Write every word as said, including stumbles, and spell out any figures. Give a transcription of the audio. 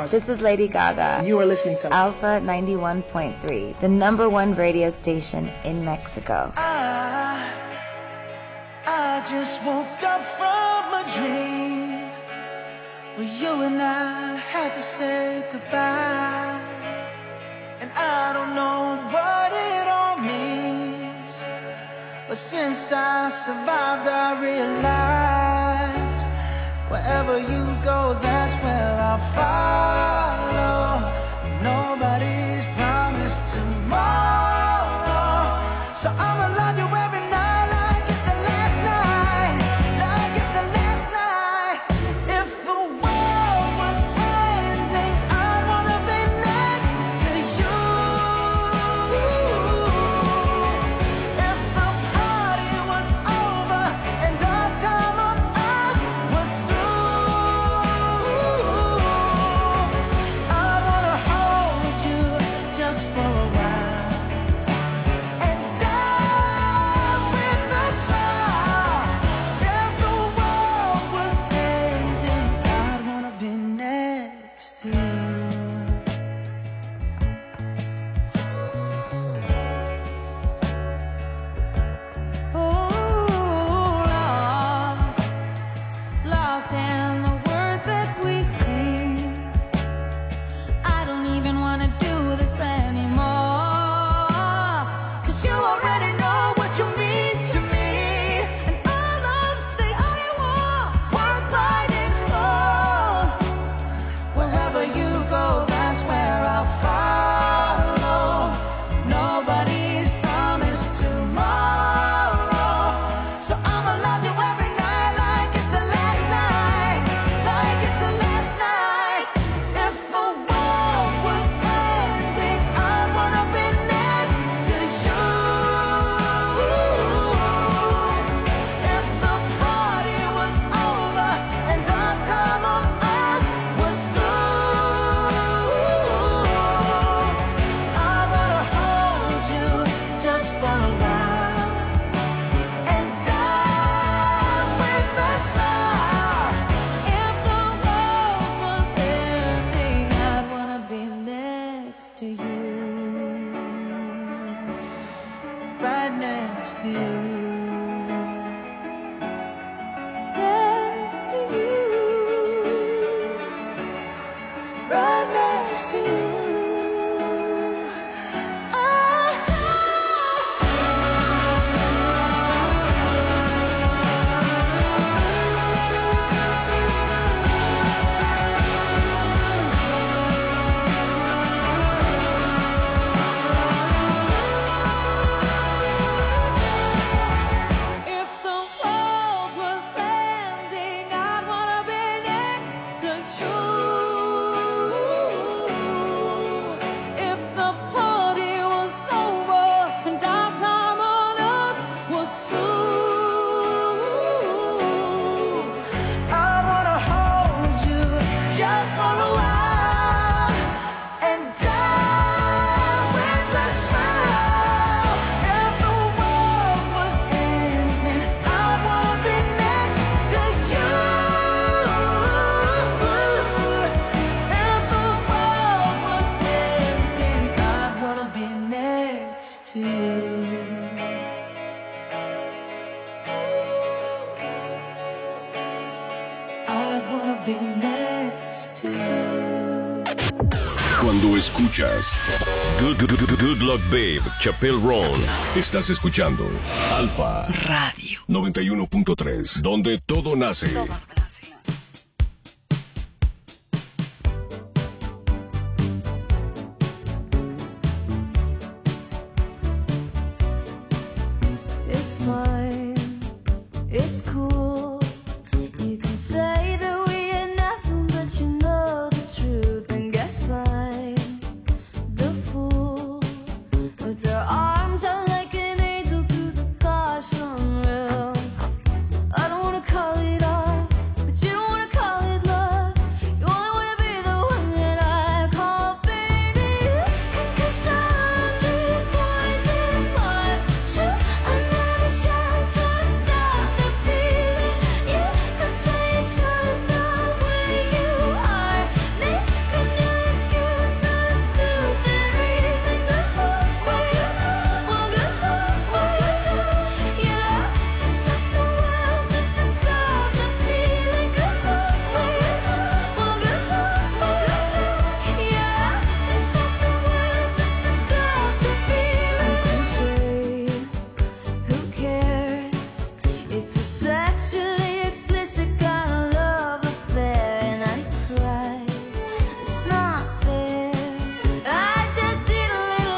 This is Lady Gaga. You are listening to Alpha ninety-one point three, the number one radio station in Mexico. I, I just woke up from a dream where you and I had to say goodbye. And I don't know what it all means, but since I survived I realized wherever you go, that's where I'll follow. Nobody's promised tomorrow, so I'ma love you every night like it's the last night, like it's the last night. If the world was ending, I'd wanna be next to you. If the party was over and our time on earth was through, I'd wanna hold you just for a while and die with a smile. If the world was ending, I'd wanna be next to you. Oh, lost, lost in the words that we sing. I don't even wanna do this anymore, 'cause you already know what you mean to me, and all of the I want worth fighting for. Wherever you go, that's where I'll follow. Nobody's promised tomorrow, so I'ma love you every night like it's the last night, like it's the last night. If the world was ending, I'd wanna be next to you. If the party was over and our time on earth was through, I wanna hold you just for a while and die with a smile. If the world was ending, I'd wanna be next to you, right next to you, next to you, right next to you. If the world was ending, I'd wanna be next to you. If the party was over and our time on earth was through, I'd wanna hold you just for a while and die with a smile. If the world was ending, I'd wanna be next to you. If the world was ending, I'd wanna be next to you. I'd wanna be next to you. Cuando escuchas Good, Good, Good, Good Luck Babe, Chappelle Roan, estás escuchando Alfa Radio noventa y uno punto tres, donde todo nace.